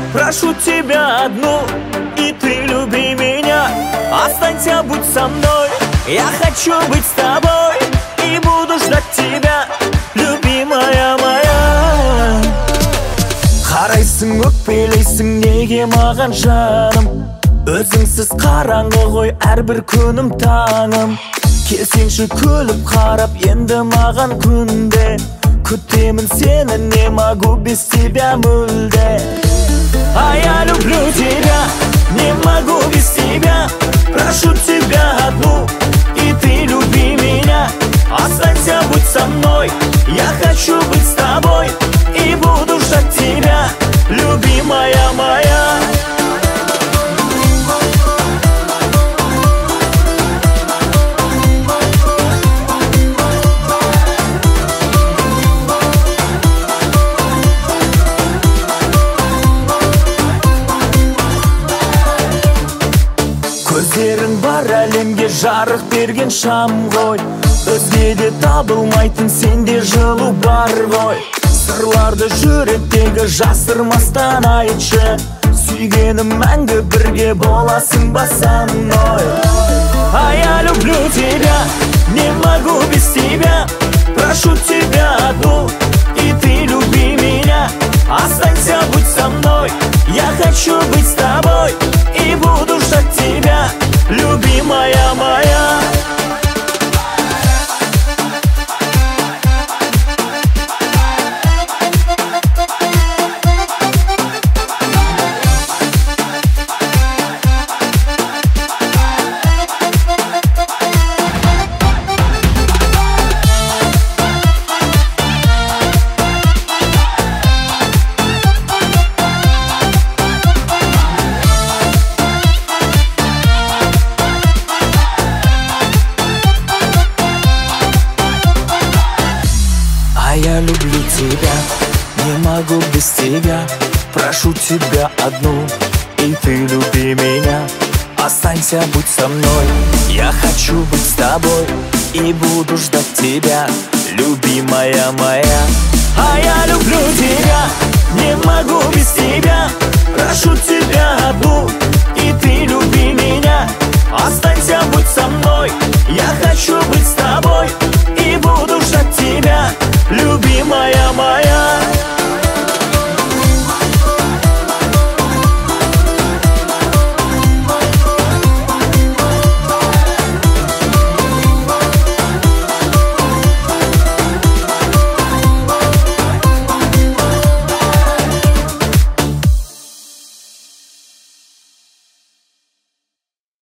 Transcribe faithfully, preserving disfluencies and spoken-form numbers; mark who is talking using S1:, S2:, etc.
S1: прошу тебя одну, и ты люби меня. Останься, будь со мной, я хочу быть с тобой, и буду ждать тебя, любимая моя. Қарайсың, өкпелейсің неге маған жаным? Өзіңсіз қараңғы ғой әрбір күнім таңым. Келсеңші күліп қарап енді маған күнде, күтемін сені, не могу без тебя мүлде. А я люблю тебя, не могу без тебя, прошу тебя одну, и ты люби меня. Останься, будь со мной, я хочу быть с тобой, и буду ждать тебя, любимая моя. Көздерің бар әлемге жарық берген шам ғой, өзгеде табылмайтын сенде жылу бар ғой. Сырларды жүректегі жасырмастан айтшы, сүйгенім мәңгі бірге боласың ба со мной. А я люблю тебя, не могу без тебя, прошу тебя одну, и ты люби меня. Останься, будь со мной, я хочу быть с тобой, и буду ждать тебя, любимая моя. Я люблю тебя, не могу без тебя, прошу тебя одну, и ты люби меня. Останься, будь со мной, я хочу быть с тобой, и буду ждать тебя, любимая моя. А я люблю тебя, не могу без тебя, прошу тебя одну, и ты люби меня. Останься, будь со мной, я хочу быть с тобой, и буду ждать тебя, любимая моя.